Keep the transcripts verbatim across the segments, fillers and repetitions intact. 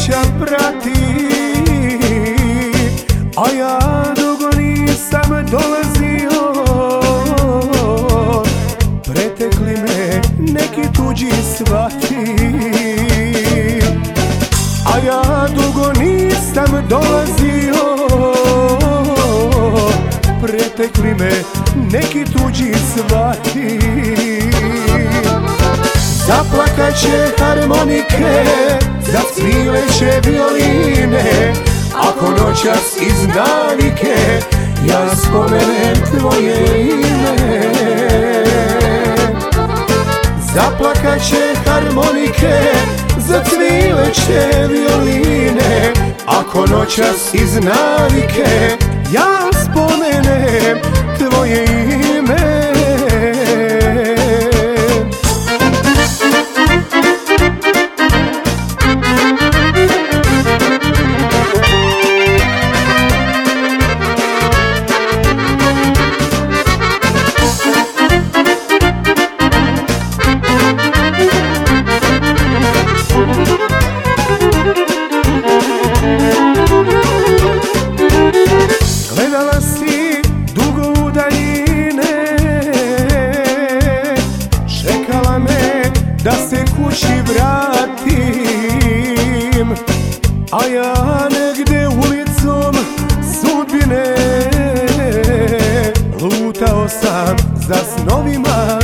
sreća prati, a ja dugo nisam dolazio. Pretekli me neki tuđi svati, a ja dugo nisam dolazio. Pretekli me neki tuđi svati. Zaplakat će harmonike, zacvileće violine, ako noćas iz navike ja spomenem tvoje ime. Zaplakat će harmonike, zacvileće violine, ako noćas iz navike ja spomenem tvoje ime. Gledala si dugo u daljine, čekala me da se kući vratim, a ja negde ulicom sudbine lutao sam za snovima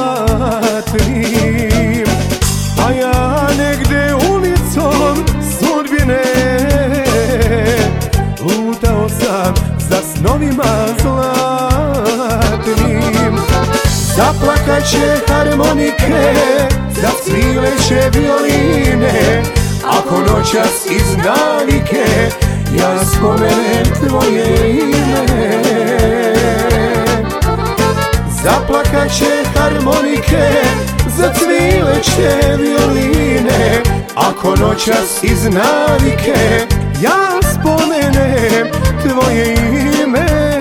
zlatnim. A ja negde ulicom sudbine lutao sam za snovima zlatnim. Zaplakat će harmonike, zacvileće violine, ako noćas iz navike ja spomenem tvoje ime. Zaplakat će harmonike, zacvileće violine, ako noćas iz navike ja spomenem tvoje ime.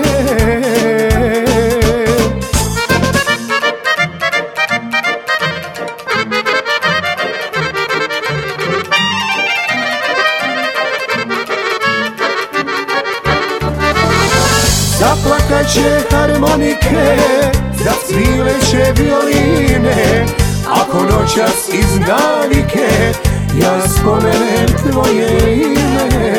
Zaplakat će harmonike, zacvileće violine, ako noćas iz navike ja spomenem tvoje ime.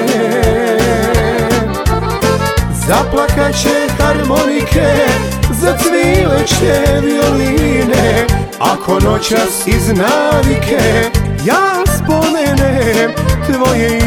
Zaplakat će harmonike, zacvileće violine, ako noćas iz navike ja spomenem tvoje ime.